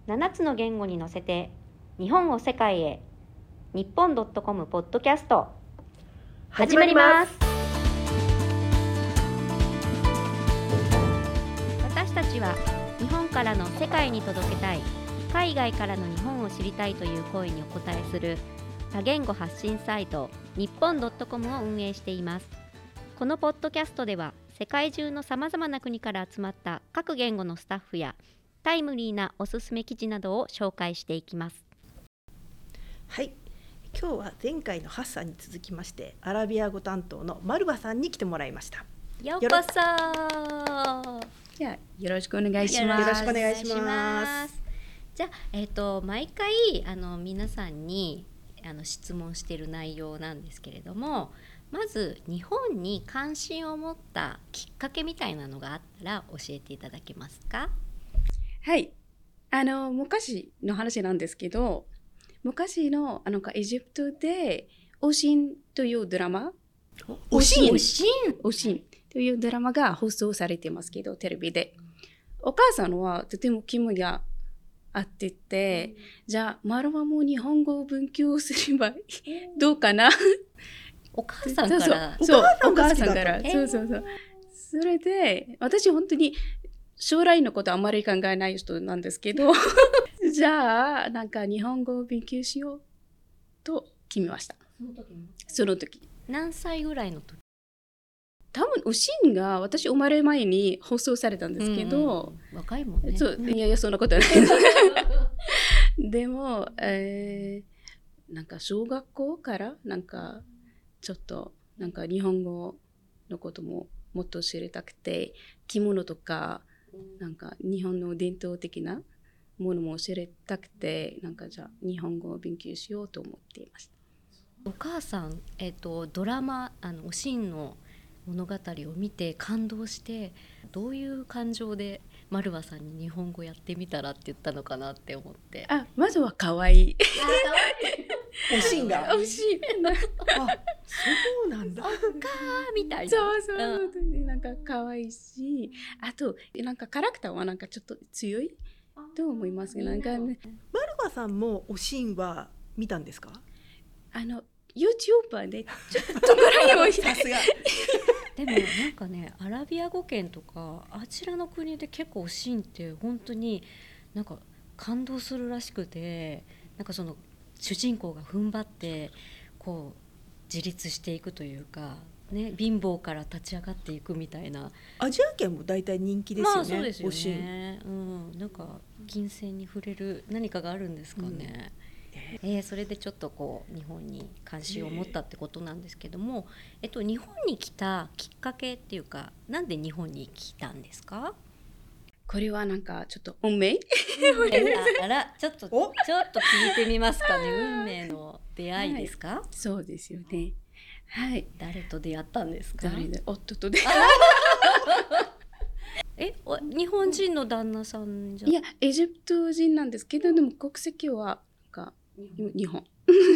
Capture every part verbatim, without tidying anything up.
ななつの言語に乗せて日本を世界へ。日本 .com ポッドキャスト始まります。私たちは日本からの世界に届けたい、海外からの日本を知りたいという声にお応えする多言語発信サイト日本 .com を運営しています。このポッドキャストでは世界中のさまざまな国から集まった各言語のスタッフやタイムリーなおすすめ記事などを紹介していきます。 はい、今日は前回のハッサンに続きましてアラビア語担当のマルバさんに来てもらいました。 ようこそ。 じゃあよろしくお願いします。 よろしくお願いします。 じゃあ、えーと、毎回あの皆さんにあの質問している内容なんですけれども、まず日本に関心を持ったきっかけみたいなのがあったら教えていただけますか？ はい、あの昔の話なんですけど、昔のあのエジプトでオシンというドラマ、 オシンオシンオシンというドラマが放送されてますけど、テレビでお母さんはとても気分があってて、うん、じゃあマルバも日本語を勉強すればどうかなお母さんからそうお母さんからそうそうそうそれで私本当に将来のことあまり考えない人なんですけどじゃあなんか日本語を勉強しようと決めました。 その時その時何歳ぐらいの時？ 多分おしんが私生まれ前に放送されたんですけど、 うんうん、若いもんね。 そういやいやそんなことないでも、えー、なんか小学校からなんかちょっとなんか日本語のことももっと知りたくて、着物とかなんか日本の伝統的なものも知りたくて、なんかじゃあ日本語を勉強しようと思っていました。 お母さん、えーと、ドラマあのおしんの物語を見て感動して、どういう感情でマルバさんに日本語やってみたらって言ったのかなって思って。 あ、まずは可愛いおしんがおしんあ、そうなんだおっかーみたいな。 そうそう、うん、なんか可愛いし、あとなんかキャラクターはなんかちょっと強いと思いますね。なんかね、 マルバさんもおしんは見たんですか？ あの YouTuber でちょっとぐらいはさすがでもなんかね、アラビア語圏とかあちらの国で結構おしんって本当になんか感動するらしくて、なんかその主人公が踏ん張ってこう自立していくというか、ね、貧乏から立ち上がっていくみたいな。 アジア圏も大体人気ですよね。 まあそうですよね。 おしん、 うん、なんか金銭に触れる何かがあるんですかね。うん、えー、それでちょっとこう日本に関心を持ったってことなんですけども、えっと、日本に来たきっかけっていうか、なんで日本に来たんですか？ これはなんかちょっと運命あ, あらちょっとちょっと聞いてみますかね。運命の出会いですか？はい、 そうですよね。はい。 誰と出会ったんですか？ 誰で夫と出会え日本人の旦那さんじゃ？ いやエジプト人なんですけど、でも国籍はなんか日本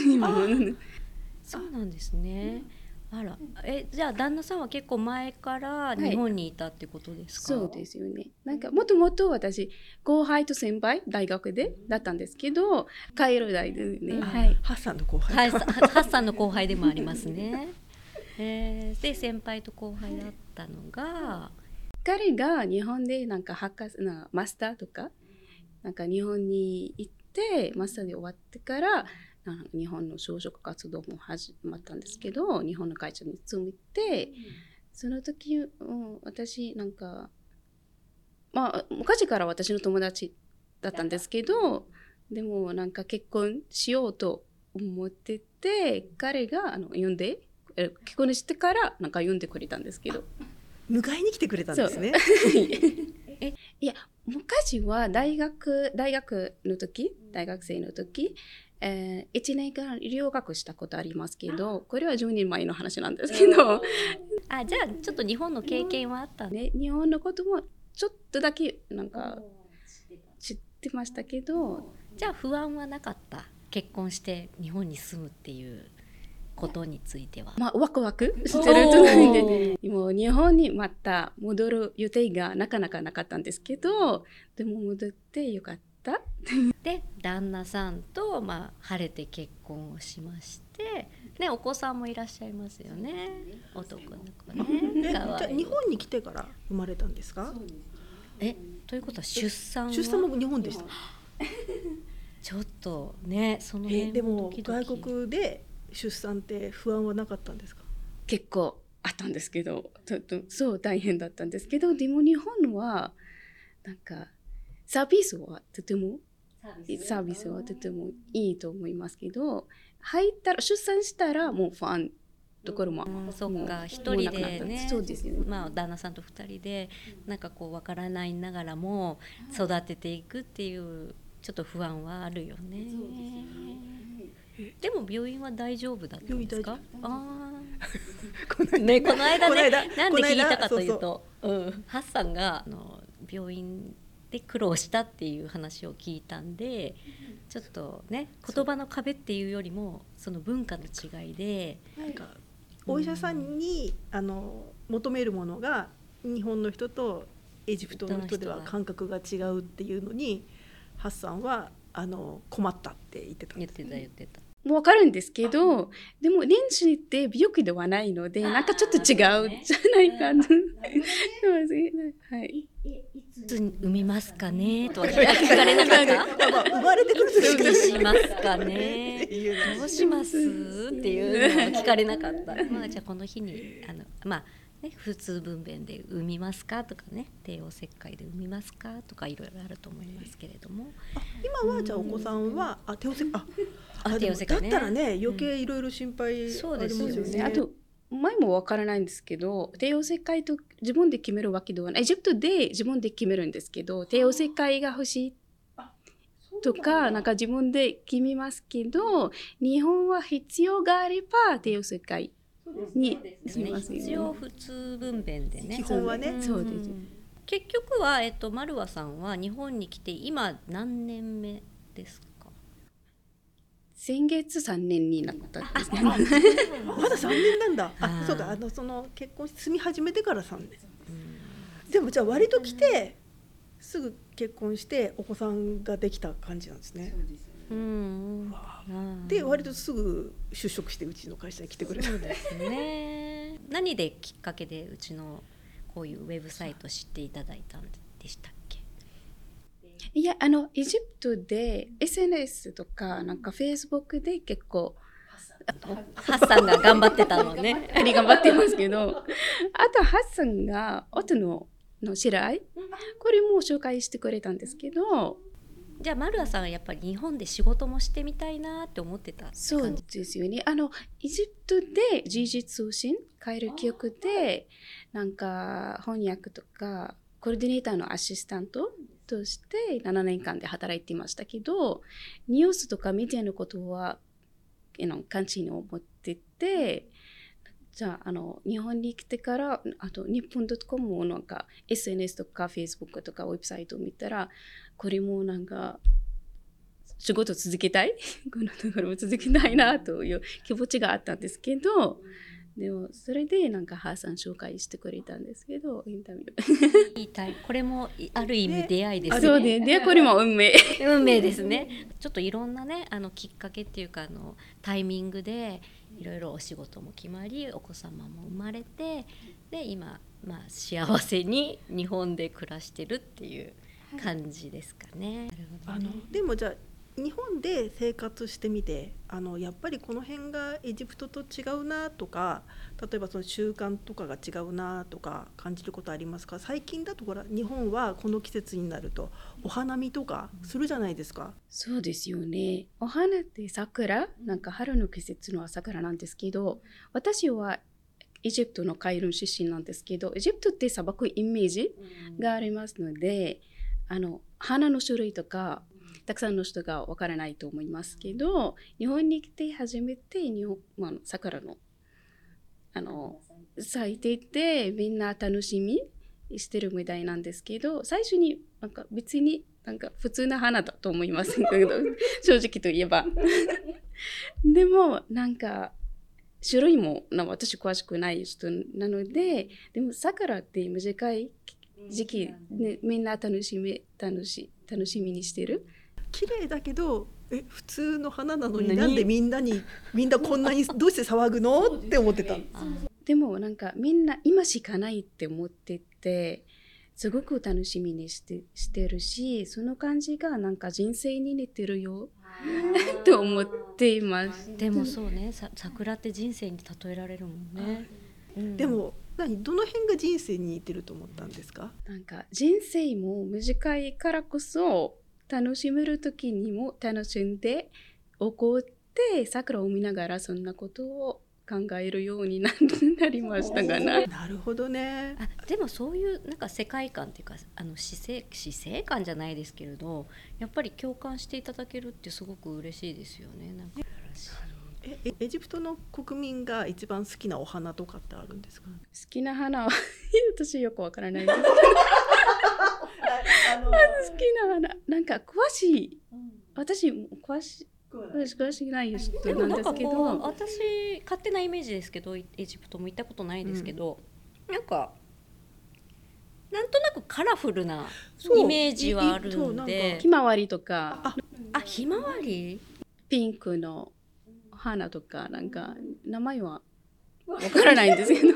そうなんですね。あら、えじゃあ旦那さんは結構前から日本にいたってことですか？ はい、そうですよね。なんかもともと私後輩と先輩大学でだったんですけど、カイロ大でね、うん、はい、 ハッサンの後輩、 はい、ハッサンの後輩でもありますね、えー、で先輩と後輩だったのが、 彼が日本でなんか博士なマスターとかなんか日本に行ってマスターで終わってから日本の就職活動も始まったんですけど、日本の会社に勤めて、その時、うん、私なんかまあ昔から私の友達だったんですけど、でもなんか結婚しようと思ってて、彼があの呼んで結婚してからなんか呼んでくれたんですけど、 迎えに来てくれたんですねえいや昔は大学大学の時大学生の時えー、いちねんかん留学したことありますけど、これはじゅうねんまえの話なんですけどあ、じゃあちょっと日本の経験はあったね。日本のこともちょっとだけなんか知ってましたけど、 じゃあ不安はなかった？結婚して日本に住むっていうことについては。 まあワクワクしてるとなんで、もう日本にまた戻る予定がなかなかなかったんですけど、でも戻ってよかった 。 で旦那さんと、まあ、晴れて結婚をしまして、ね、お子さんもいらっしゃいますよね。男の子ね。 えじかわいいゃあ日本に来てから生まれたんですか？ えということは出産は出産も日本でした。 ちょっとねそのえ辺でもドキドキ外国で出産って不安はなかったんですか？ 結構あったんですけど、ちょっとそう大変だったんですけど、でも日本はなんかサービスはとてもサービスはとてもいいと思いますけど、入ったら出産したらもうファンところも、 うん、そっもうか一人でもうなくなったね、 そうですよね。 まあ、旦那さんと二人でなんかこうわからないながらも育てていくっていうちょっと不安はあるよね。でも病院は大丈夫だったんですか？あこの間ね、この間ねこの間なんで聞いたかということ、うんハッサンがあの病院で苦労したっていう話を聞いたんで、ちょっとね言葉の壁っていうよりもその文化の違いで、 なんかお医者さんに、うん、あの求めるものが日本の人とエジプトの人では感覚が違うっていうのにハッサンはあの困ったって言ってたんです、ね、 言ってた言ってた。 もう分かるんですけど、でも妊娠って病気ではないので、なんかちょっと違うじゃないかな。はい。 いつ産みますかねとは聞かれなかった？ まあ生まれてくるどうしますかねどうしますっていうのは聞かれなかった。まあじゃあこの日にあのまあね、普通分娩で産みますかとかね、帝王切開で産みますかとかいろいろあると思いますけれども、 あ今はじゃあお子さんはあ帝王切開ああ帝王切開ね、 だったらね余計いろいろ心配ありますよね。 うん、そうですよね。 あと前も分からないんですけど、帝王切開と自分で決めるわけではない。エジプトで自分で決めるんですけど、帝王切開が欲しいとかなんか自分で決めますけど、日本は必要があれば帝王切開にしますよね。 一応普通分娩でね。 基本はね。 うん、 そうです。 結局はえっとマルワさんは日本に来て今何年目ですか？ 先月さんねんになったんですね。 まださんねんなんだ。あ、そうか。あのその結婚して住み始めてからさんねん。うん、でもじゃあ割と来てすぐ結婚してお子さんができた感じなんですね。 そうですね。 うん、 で割とすぐ就職してうちの会社に来てくれた。 そうですね。何できっかけでうちのこういうウェブサイト知っていただいたんでしたっけ？ いや、あのエジプトで エスエヌエス とかなんか Facebook で結構ハッサンが頑張ってたのね。 あり頑張ってますけど、あとハッサンが夫のの知り合いこれも紹介してくれたんですけど。 じゃあマルアさんはやっぱり日本で仕事もしてみたいなって思ってたって感じ？ そうですよね。あのエジプトで時事通信変える局でなんか翻訳とかコーディネーターのアシスタントとしてななねんかんで働いていましたけど、ニュースとかメディアのことは関心を持ってて、じゃあ、あの日本に来てからあと日本 .com もなんか エスエヌエス とか Facebook とかウェブサイトを見たら、これもなんか仕事続けたいこのところも続けたいなという気持ちがあったんですけど、でもそれでなんかハーさん紹介してくれたんですけど、インタビュー言いたい。これもある意味出会いですね。 そうで、でこれも運命運命ですね。ちょっといろんなねあのきっかけっていうかあのタイミングでいろいろお仕事も決まり、お子様も生まれて、で今、まあ、幸せに日本で暮らしてるっていう感じですかね。 あのでもじゃあ日本で生活してみて、あのやっぱりこの辺がエジプトと違うなとか、例えばその習慣とかが違うなとか感じることありますか？最近だとほら日本はこの季節になるとお花見とかするじゃないですか。 そうですよね。お花って桜、なんか春の季節の桜なんですけど、私はエジプトのカイロン出身なんですけど、エジプトって砂漠イメージがありますので、あの花の種類とかたくさんの人がわからないと思いますけど、日本に来て初めて日本、まあ、桜のあの咲いていてみんな楽しみしてるみたいなんですけど、最初になんか別になんか普通な花だと思いますけど正直といえばでもなんか種類もなんか私詳しくない人なので、でも桜って短い時期、ね、みんな楽しみ楽し楽しみにしてる。 綺麗だけどえ普通の花なのになんでみんなにみんなこんなにどうして騒ぐのって思ってた。 でもなんかみんな今しかないって思っててすごく楽しみにして、してるしその感じがなんか人生に似てるよと思っています。 でもそうね、さ桜って人生に例えられるもんね、うん、 でも何どの辺が人生に似てると思ったんですか？ なんか人生も短いからこそ楽しめる時にも楽しんで怒って桜を見ながらそんなことを考えるようになりましたがな。 なるほどね。 あでもそういうなんか世界観っていうかあの死生、死生観じゃないですけれどやっぱり共感していただけるってすごく嬉しいですよね。なんかえエジプトの国民が一番好きなお花とかってあるんですか？ 好きな花は私よくわからないですけどあの好きな花なんか詳しい私詳しい私詳しくない人でもなんですけどなんかこう私勝手なイメージですけどエジプトも行ったことないですけど、うん、なんかなんとなくカラフルなイメージはあるんでひまわりとかああひまわりピンクの花とかなんか名前はわからないんですけど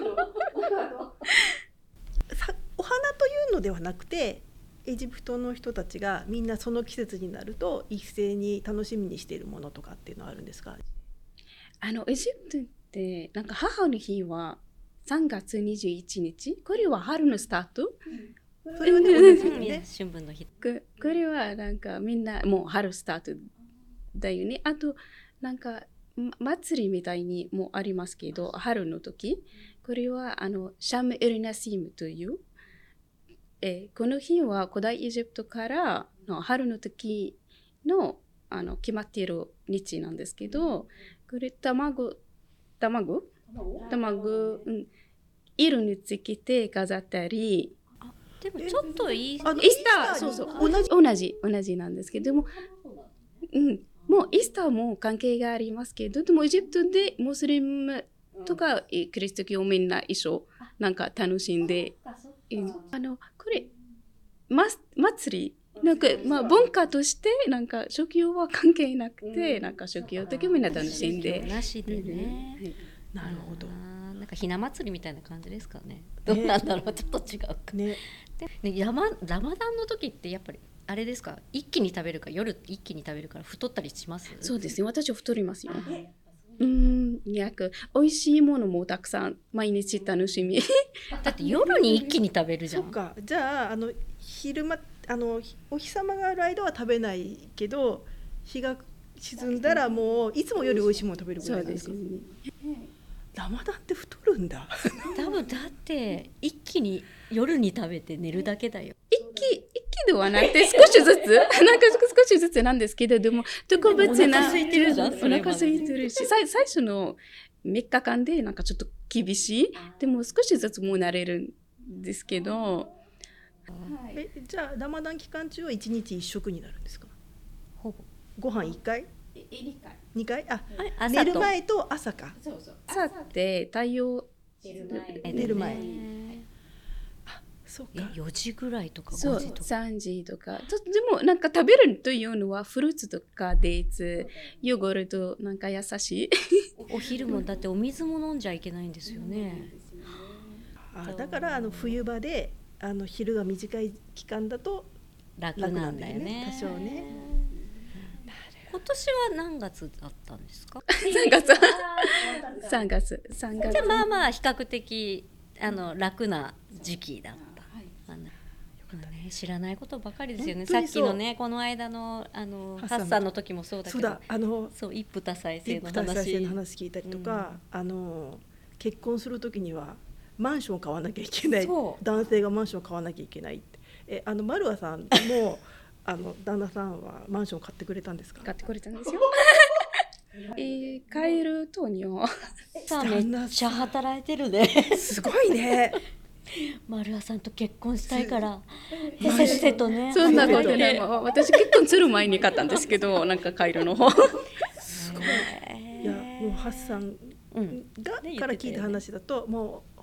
お花というのではなくてエジプトの人たちがみんなその季節になると一斉に楽しみにしているものとかっていうのはあるんですか？ あのエジプトってなんか母の日はさんがつにじゅういちにちこれは春のスタート、 うん、それはね同じよね春分の日これはなんかみんなもう春スタートだよね。あとなんか祭りみたいにもありますけど春の時これはあのシャムエルナシムというえこの日は古代エジプトからの春の時 の, あの決まっている日なんですけどこれ卵卵卵、うん、色につけて飾ったりあでもちょっといいイースターそうそう同じ同じ同じなんですけども、うん、もうイースターも関係がありますけどでもエジプトでムスリムとかキリスト教みんな一緒なんか楽しんであのこれ、ま、祭りなんか、まあ、文化としてなんか宗教は関係なくて、うん、なんか宗教的にみんな楽しんでなしでね、 はい、なるほどなんかひな祭りみたいな感じですかね。どうなんだろう、ね、ちょっと違うか、ねでね、ラマラマダンの時ってやっぱりあれですか一気に食べるか夜一気に食べるから太ったりします？ そうですね私は太りますよ。うん約美味しいものもたくさん毎日楽しみだって夜に一気に食べるじゃん。 そっかじゃああの昼間あのお日様がある間は食べないけど日が沈んだらもういつもより美味しいもの食べるぐらいなんですか？そうですね。ラマダンって太るんだ多分だって一気に夜に食べて寝るだけだよ。 一気一気ではなくて少しずつなんか少しずつなんですけどでも特別なお腹空いてるじゃん。 お腹空いてるし最初のみっかかんでなんかちょっと厳しいでも少しずつもう慣れるんですけどえじゃあラマダン期間中はいちにちいっ食になるんですか？ ほぼご飯いっかいにかいにかいあ朝寝る前と朝かそうそう朝って太陽寝る前あそうかよじぐらいとかごじとかさんじとかとでもなんか食べるというのはフルーツとかデーツヨーグルトなんか優しいお昼もだってお水も飲んじゃいけないんですよね。 あだからあの冬場であの昼が短い期間だと楽なんだよね。 多少ね。 今年は何月だったんですか？ さんがつさんがつさんがつじゃあまあまあ比較的あの楽な時期だった。はいあのね、知らないことばかりですよね。さっきのねこの間のあのハッサンの時もそうだけど、 そうだあのそう一夫多妻制の話、 一夫多妻制の話聞いたりとか、うん、あの結婚する時にはマンションを買わなきゃいけない。男性がマンションを買わなきゃいけないって。えあのマルアさんもあの旦那さんはマンションを買ってくれたんですか？ 買ってくれたんですよ。えー、帰るとにはさあめっちゃ働いてるね。 すごいね。 マルアさんと結婚したいからせっせとね。 そんなことない。私結婚する前に買ったんですけどなんか帰るの方。 すごい。いやもうハッサンが、うん、から聞いた話だともう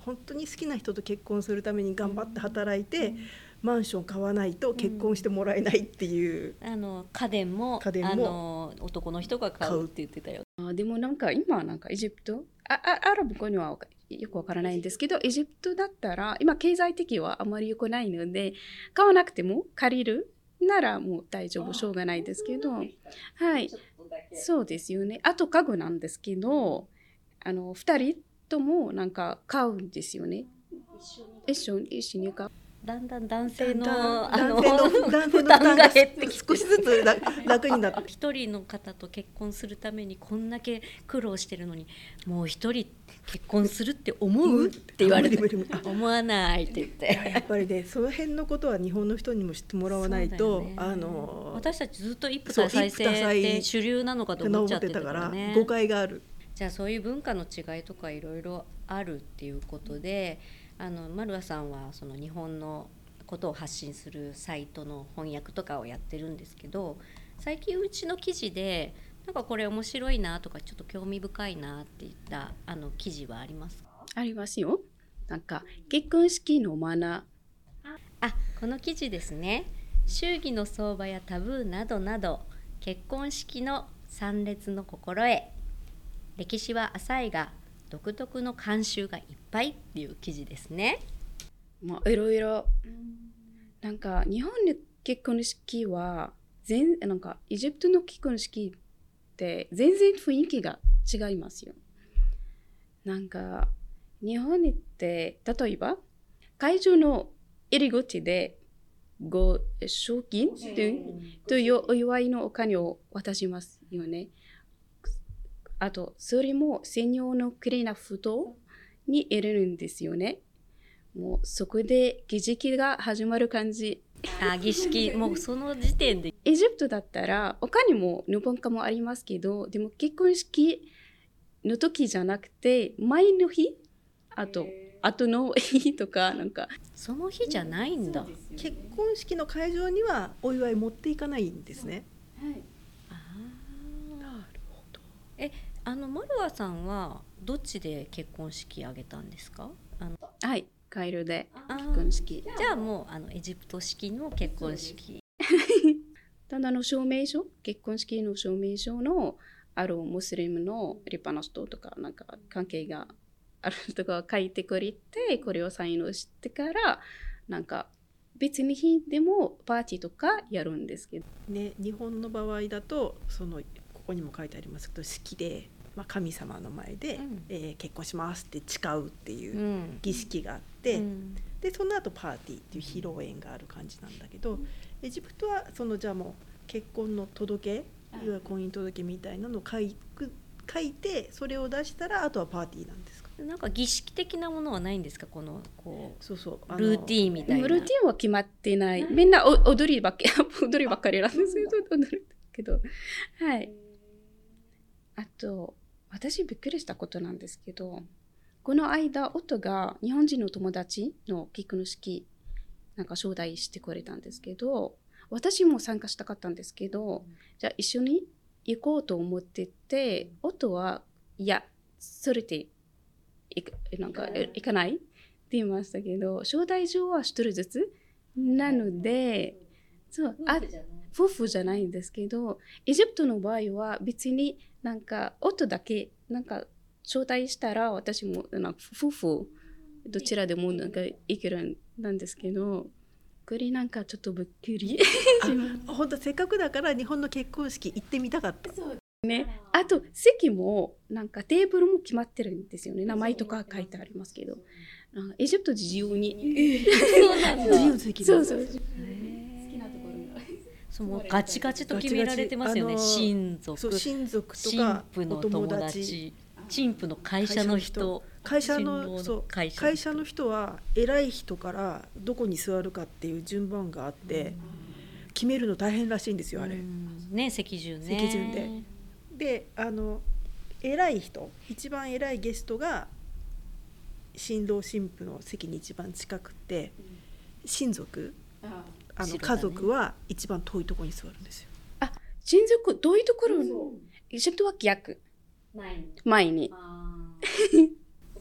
本当に好きな人と結婚するために頑張って働いて、マンション買わないと結婚してもらえないっていう、 うん、あの家電も、 家電もあの男の人が買うって言ってたよ。 あでもなんか今なんかエジプトああアラブ語にはよくわからないんですけど、エジプトだったら今経済的はあまり良くないので、買わなくても借りるならもう大丈夫、しょうがないですけど、はい、そうですよね。あと家具なんですけど、あのふたりともなんか買うんですよね。一緒に一緒に買う。 だんだん男性のだあの男性の男性の負担が減って少しずつ楽になって一人の方と結婚するためにこんだけ苦労してるのに、もう一人結婚するって思うって言われて、思わないって言って、 やっぱりねその辺のことは日本の人にも知ってもらわないと、ね、あの私たちずっと一夫多妻制って主流なのかと思っちゃってたからね。 誤解がある。 じゃあそういう文化の違いとかいろいろあるっていうことで、あのマルアさんはその日本のことを発信するサイトの翻訳とかをやってるんですけど、最近うちの記事でなんかこれ面白いなとかちょっと興味深いなっていったあの記事はありますか？ ありますよ。なんか結婚式のマナー、あ、この記事ですね。祝儀の相場やタブーなどなど結婚式の参列の心得、歴史は浅いが独特の慣習がいっぱいっていう記事ですね。 まあいろいろなんか日本の結婚式は全なんかエジプトの結婚式って全然雰囲気が違いますよ。なんか日本って例えば会場の入り口でご賞金というお祝いのお金を渡しますよね。あとそれも専用のきれいな封筒に入れるんですよね。もうそこで儀式が始まる感じ。 あ、儀式もうその時点で。 エジプトだったら他にも日本化もありますけど、でも結婚式の時じゃなくて前の日、あと後の日とかなんかその日じゃないんだ。 結婚式の会場にはお祝い持っていかないんですね。 はい。 ああ、なるほど。え、あのマルアさんはどっちで結婚式挙げたんですか？あのはい、カイロで結婚式。 じゃあもうあのエジプト式の結婚式。 ただの証明書、結婚式の証明書のあるムスリムの立派な人とかなんか関係があるとか書いてくれて、これをサインをしてからなんか別に日でもパーティーとかやるんですけど、 ね、日本の場合だとそのここにも書いてありますけど、式で、まあ、神様の前で、うんえー、結婚しますって誓うっていう儀式があって、うん、でその後パーティーっていう披露宴がある感じなんだけど、うん、エジプトはそのじゃあもう結婚の届け、いわゆる婚姻届みたいなのを書い書いてそれを出したらあとはパーティーなんですか？ なんか儀式的なものはないんですか？このこうそうそうルーティーンみたいな。 ルーティーンは決まってない。みんな踊りばっかり踊りばっかりなんですけど、はい。あと私びっくりしたことなんですけど、この間夫が日本人の友達の結婚式なんか招待してくれたんですけど、私も参加したかったんですけど、じゃあ一緒に行こうと思ってて、夫はいやそれでなんか行かないって言いましたけど、招待状は一人ずつなので、そうあ夫婦じゃないんですけど、エジプトの場合は別になんか夫だけなんか招待したら私もなんか夫婦どちらでもなんか行けるんですけど、これなんかちょっとびっくり本当せっかくだから日本の結婚式行ってみたかった。 そうね、あと席もなんかテーブルも決まってるんですよね。名前とか書いてありますけど、エジプト自由にそうなんだ。自由席そうそう、好きなところがそうもうガチガチと決められてますよね。親族、 そう親族とか新婦の友達、新婦の会社の人、 会社のそう会社、会社の人は偉い人からどこに座るかっていう順番があって、決めるの大変らしいんですよあれ。 ね、席順ね。 席順で。であの偉い人、一番偉いゲストが新郎新婦の席に一番近くて、親族、ああの家族は一番遠いところに座るんですよ。 あ、親族遠いところ、エジプトは逆、前に。前に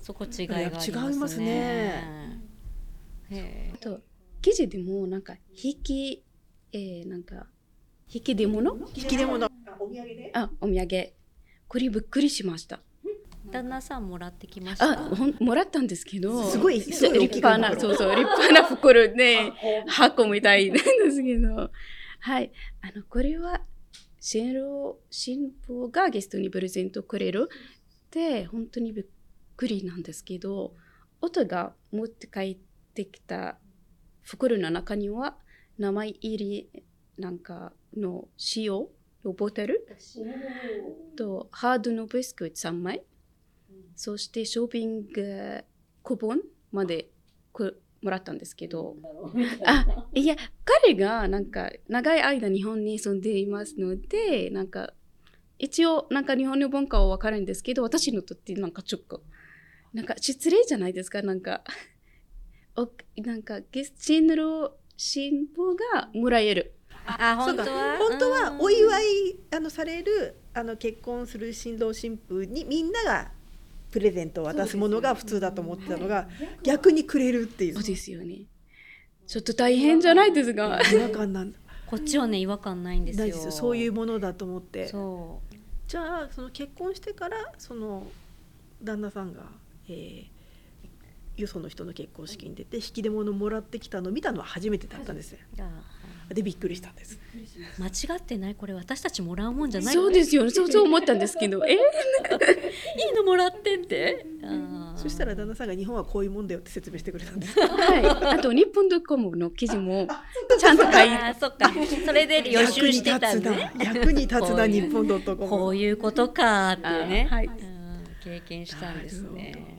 そこ違いがありますね。 違いますね。 へあと記事でもなんか引き、えー、なんか引き出物引き出物お土産であお土産これびっくりしました。 旦那さんもらってきました。 あほんもらったんですけどすごいすごい立派なそうそう立派な袋で箱みたいなんですけどはいあのこれは新郎新婦がゲストにプレゼントくれるって本当にびっくりなんですけど夫が持って帰ってきた袋の中には名前入りなんかの塩のボトルとハードのビスクットさんまいそしてショッピングクーポンまでもらったんですけどあいや彼がなんか長い間日本に住んでいますのでなんか一応なんか日本の文化は分かるんですけど私にとってなんかちょっとなんか失礼じゃないですかなんかおなんか新郎新婦がもらえるあ本当は本当はお祝いあのされるあの結婚する新郎新婦にみんながプレゼントを渡すものが普通だと思ってたのが逆にくれるっていう。 そうですよね。ちょっと大変じゃないですか。 違和感なんだ。 こっちはね違和感ないんですよ。 ないですよ。そういうものだと思って。 そうじゃあその結婚してからその旦那さんが、えー、よその人の結婚式に出て引き出物もらってきたのを見たのは初めてだったんですよ。でびっくりしたんです。 間違ってないこれ私たちもらうもんじゃない。 そうですよね。そうそう思ったんですけどえー、いいのもらってんってあそしたら旦那さんが日本はこういうもんだよって説明してくれたんです。 はいあと日本ドットコムの記事もちゃんと書いてあそっかそれで予習してたんで、ね、 役に立つな日本ドットコムこういうことかってね、 はい、うん経験したんですね。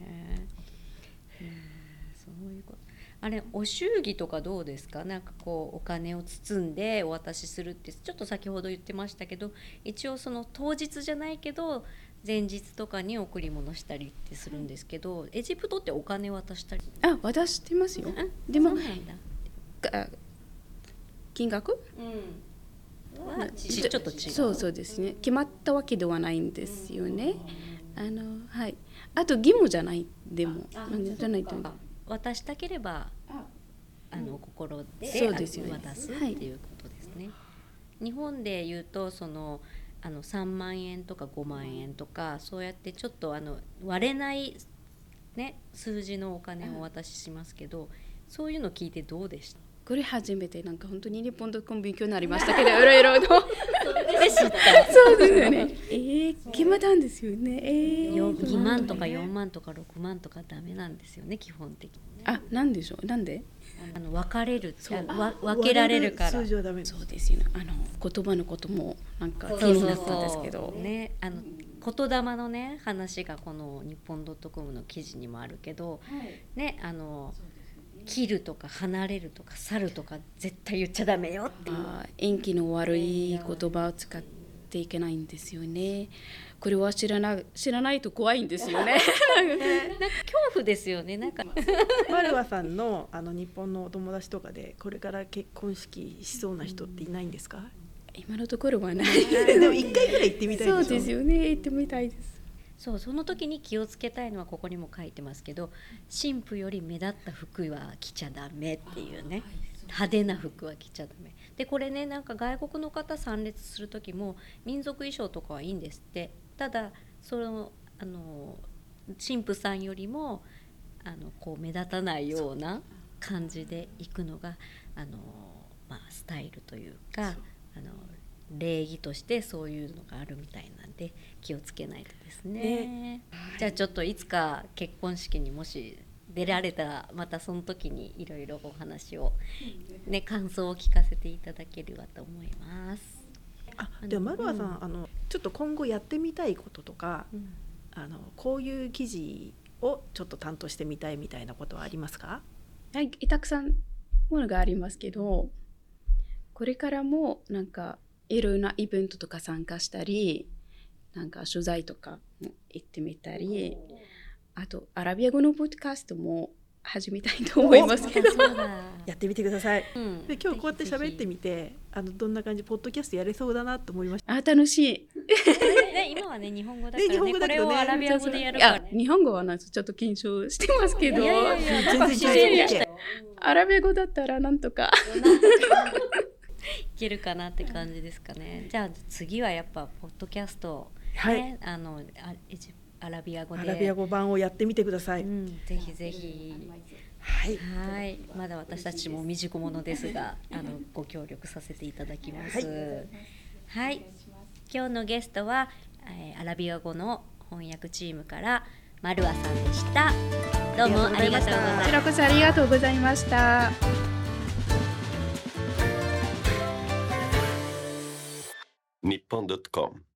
あれお祝儀とかどうですか？なんかこうお金を包んでお渡しするってちょっと先ほど言ってましたけど一応その当日じゃないけど前日とかに贈り物したりってするんですけどエジプトってお金渡したりあ渡してますよ。でも金額、 うん、ち, ちょっと違うそうそうですね決まったわけではないんですよね。あのはいあと義務じゃないでもじゃないと渡したければあの心でそうですよね、 渡すっていうことですね、はい、日本でいうとそのあのさんまんえんとかごまんえんとかそうやってちょっとあの割れない、ね、数字のお金をお渡ししますけどそういうの聞いてどうでした？ これ初めてなんか本当に日本ドットコム勉強になりましたけどいろいろとそれで知ったそうですよねえー、決まったんですよね、えー、 にまんとかよんまんとかろくまんとかダメなんですよね基本的に。 あ、なんでしょうなんであの分かれるわ分けられるから数字はダメです。 そうですよねあの言葉のこともなんか気になったんですけどそうそうそうねあの言霊のね話がこの日本ドットコムの記事にもあるけど、はい、ねあの切るとか離れるとか去るとか絶対言っちゃダメよっていう縁起の悪い言葉を使っていけないんですよね。これは知らな知らないと怖いんですよねなんか恐怖ですよね。なんかマルワさんのあの日本のお友達とかでこれから結婚式しそうな人っていないんですか？ 今のところはないでも一回ぐらい行ってみたいでしょ。 そうですよね行ってみたいです。 そうその時に気をつけたいのはここにも書いてますけど新婦より目立った服は着ちゃダメっていうね派手な服は着ちゃダメでこれねなんか外国の方参列する時も民族衣装とかはいいんですって。ただそのあの新婦さんよりもあのこう目立たないような感じで行くのがあの、まあ、スタイルというかあの礼儀としてそういうのがあるみたいなんで気をつけないとですね、ねじゃあちょっといつか結婚式にもし出られたらまたその時にいろいろお話を、ね、感想を聞かせていただければと思います。 あではマルワさん、うん、あのちょっと今後やってみたいこととか、うん、あのこういう記事をちょっと担当してみたいみたいなことはありますか？ はい、たくさんものがありますけどこれからもなんかいろんなイベントとか参加したりなんか取材とかも行ってみたりあとアラビア語のポッドキャストも始めたいと思いますけどやってみてください、うん、で今日こうやって喋ってみてあのどんな感じポッドキャストやれそうだなと思いました。 あ楽しいね、今はね日本語だからね、 ね日本語だこれけどねをアラビア語でやるいからや日本語はなんかちょっと緊張してますけど、 いやいやいや全然自然でした全然よ。 アラビア語だったらなんとか。 いけるかなって感じですかね。じゃあ次はやっぱポッドキャスト、ね、 はいあのあエジアラビア語でアラビア語版をやってみてください、 うん、ぜひぜひ。 はいはい、まだ私たちも未熟者ですが、あのご協力させていただきます。 ははい、今日のゲストは、えーアラビア語の翻訳チームからマルアさんでした。どうもありがとうございました。 こちらこそありがとうございました。 日本ドットコム